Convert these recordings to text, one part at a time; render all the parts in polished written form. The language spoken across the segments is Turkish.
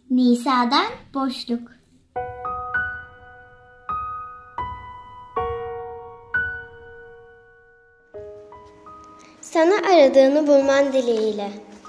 Nisa'dan boşluk. Sana aradığını bulman dileğiyle.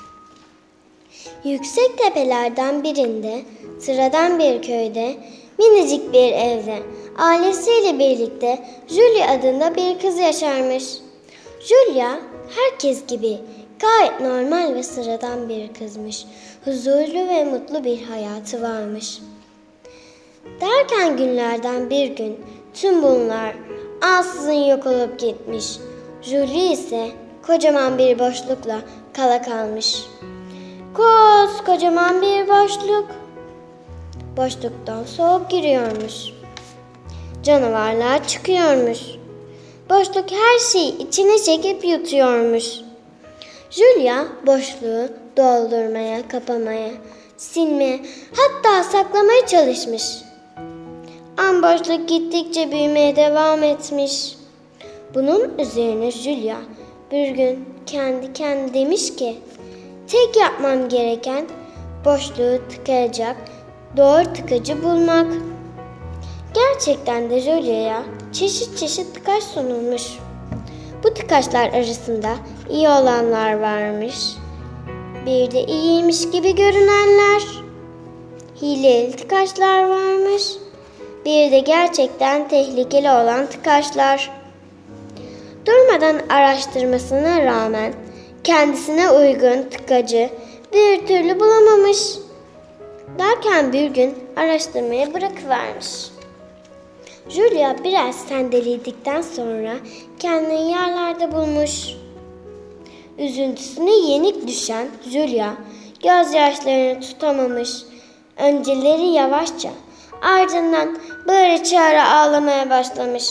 Yüksek tepelerden birinde, sıradan bir köyde, minicik bir evde, ailesiyle birlikte Julia adında bir kız yaşarmış. Julia, herkes gibi gayet normal ve sıradan bir kızmış. Huzurlu ve mutlu bir hayatı varmış. Derken günlerden bir gün tüm bunlar ansızın yok olup gitmiş. Julia ise kocaman bir boşlukla kala kalmış. Kocaman bir boşluk. Boşluktan soğuk giriyormuş. Canavarlar çıkıyormuş. Boşluk her şeyi içine çekip yutuyormuş. Julia boşluğu doldurmaya, kapamaya, silmeye, hatta saklamaya çalışmış. Ama boşluk gittikçe büyümeye devam etmiş. Bunun üzerine Julia bir gün kendi kendine demiş ki, tek yapmam gereken boşluğu tıkayacak doğru tıkacı bulmak. Gerçekten de Julia'ya çeşit çeşit tıkaç sunulmuş. Bu tıkaçlar arasında iyi olanlar varmış. Bir de iyiymiş gibi görünenler. Hileli tıkaçlar varmış. Bir de gerçekten tehlikeli olan tıkaçlar. Durmadan araştırmasına rağmen kendisine uygun tıkacı bir türlü bulamamış. Derken bir gün araştırmayı bırakıvermiş. Julia biraz sendeledikten sonra kendini yerlerde bulmuş. Üzüntüsüne yenik düşen Julia gözyaşlarını tutamamış. Önceleri yavaşça, ardından bağıra çağıra ağlamaya başlamış.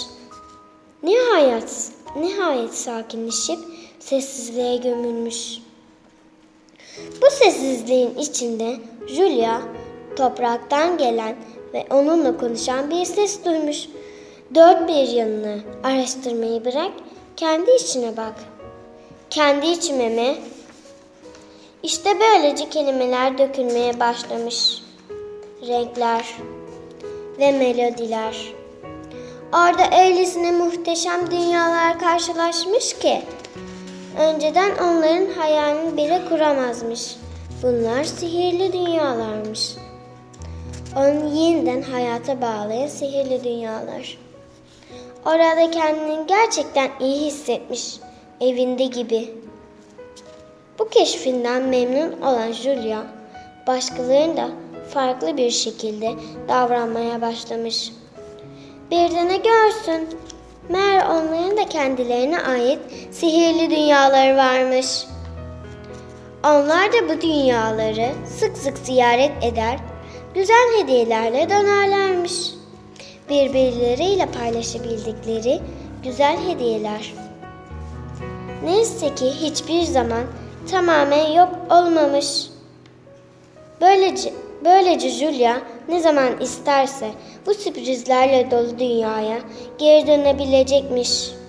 Nihayet sakinleşip sessizliğe gömülmüş. Bu sessizliğin içinde Julia topraktan gelen ve onunla konuşan bir ses duymuş. Dört bir yanını araştırmayı bırak, kendi içine bak. Kendi içime mi? İşte böylece kelimeler dökülmeye başlamış. Renkler ve melodiler. Orada öylesine muhteşem dünyalar karşılaşmış ki önceden onların hayalini bile kuramazmış. Bunlar sihirli dünyalarmış. Onu yeniden hayata bağlayan sihirli dünyalar. Orada kendini gerçekten iyi hissetmiş, evinde gibi. Bu keşfinden memnun olan Julia, başkalarının da farklı bir şekilde davranmaya başlamış. Bir de ne görsün? Meğer onların da kendilerine ait sihirli dünyaları varmış. Onlar da bu dünyaları sık sık ziyaret eder, güzel hediyelerle dönerlermiş. Birbirleriyle paylaşabildikleri güzel hediyeler. Neyse ki hiçbir zaman tamamen yok olmamış. Böylece Julia ne zaman isterse bu sürprizlerle dolu dünyaya geri dönebilecekmiş.